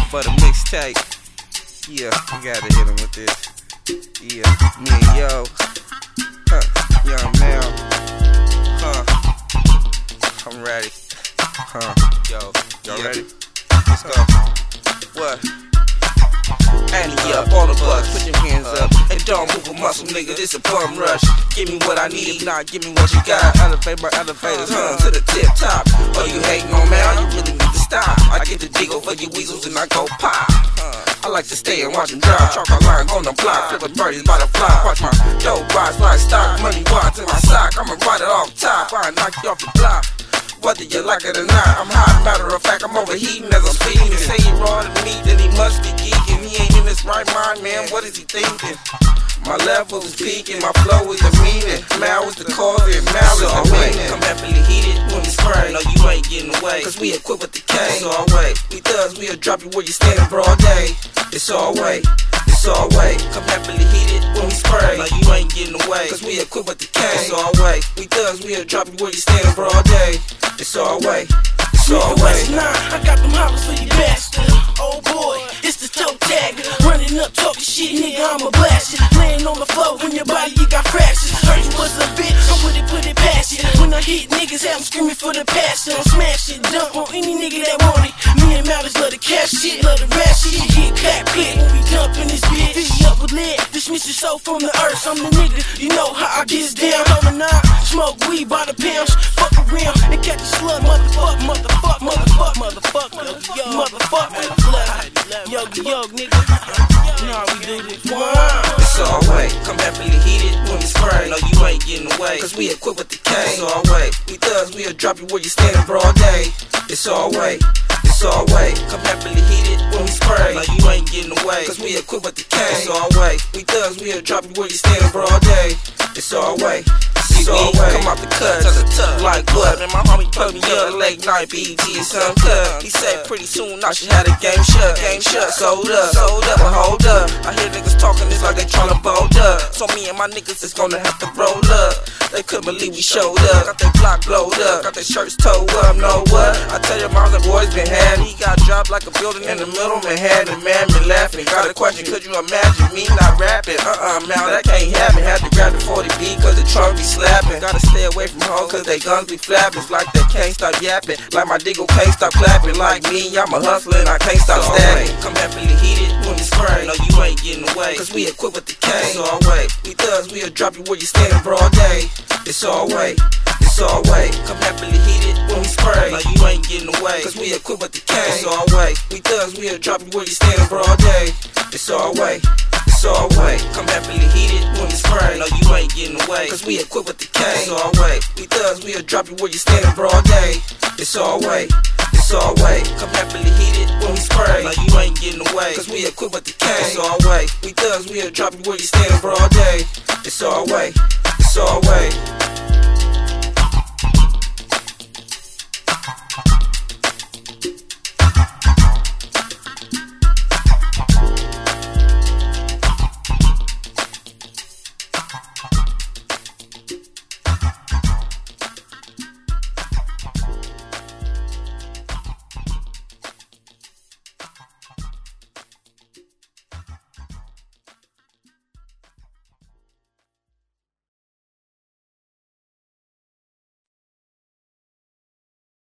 for the mixtape. Yeah, we gotta hit him with this. Yeah, me and Yo, Young Mel, I'm ready. Yo, y'all ready? Let's go. What? Annie up, all the bus, put your hands up and don't move a muscle, nigga, this a bum rush. Give me what I need, if not, give me what you got. Elevate by elevators, to the tip top. Oh, you hating on me, you really need to stop. I get the deagle for your weasels and I go pop. I like to stay and watch them drive. Chalk my line on the block, flipping birdies by the fly. Watch my dope rise like stock, money wants in my sock. I'ma ride it off top, I knock you off the block. Whether you like it or not, I'm hot. Matter of fact, I'm overheating as I'm speeding. They say he raw to me, then he must be geeking. He ain't in his right mind, man. What is he thinking? My level is peaking, my flow is demeaning. Mal is the cause, and Mal is the winning. I'm happily heated when we spray. No, you ain't getting away, cause we equipped with the K. It's all way. We thugs, we'll drop you where you standing broad day. It's all way. It's all way. Come happily heated when we spray. No, you ain't getting away, cause we equipped with the K. It's all way. We thugs, we'll drop you where you standing broad day. It's all way. It's all way. I got them hollers for you bastard. Oh boy, it's the toe tag. Running up talking shit, nigga, I'ma blast you. Laying on the floor when your body, you got fractures. Heard you was a bitch, I put it past you. When I hit niggas, I'm screaming for the passion. I'm smashing, dump on any nigga that want it. Me and Malice love the cash shit, love the rap shit. Get clap quick when we dump in this bitch. Fill you up with lead, dismiss your soul from the earth. I'm the nigga, you know how I get down. On the knob, smoke weed by the pounds. Fuck around and catch a slug, motherfucker. Yo, nigga. You know how we do this. It's all way. Come happily heated when we spray. No, you ain't getting away, cause we equipped with the K. It's all way. We thugs, we'll drop you where you standing broad day. It's all way. It's all way. Come happily heated when we spray. No, you ain't getting away, cause we equipped with the K. It's all way. We thugs, we'll drop you where you standing broad day. It's all way. It's all way. Come out the cut, like what? Man, my homie put me up late night, BET and some cut. He said pretty soon I should have the game shut, sold up, but hold up. I hear niggas talking, it's like they tryna bold up. So me and my niggas is gonna have to roll up. They couldn't believe we showed up. Got that block blowed up, got their shirts towed up. Know what? I tell your mom the boys been had. He got dropped like a building in the middle of Manhattan. Man been laughing. Got a question, could you imagine me not rapping? Man, that can't happen. Had to grab the 40B cause the trunk be slapping. Gotta stay away from hoes cause they guns be flapping. It's like they can't stop yapping. Like my diggle can't stop clapping. Like me, I'm a hustler and I can't stop stacking. Come happily heated when we spray. No, you ain't getting away, cause we equipped with the K. It's all way. We thugs, we'll drop you where you standing broad day. It's all way. It's all way. Come happily heated when we spray. No, you ain't getting away, cause we equipped with the K. It's all way. We thugs, we'll drop you where you standing broad day. It's all way. It's all way. Come happily heated when we spray. No, you ain't getting away, cause we equipped with the K. It's all way. We thugs, we'll drop you where you standing broad day. It's all way. It's all way. Come happily heated when we spray. No, you ain't getting away, cause we equipped with the K. It's all way. We thugs, we'll drop you where you standing broad day. It's all way. It's all way.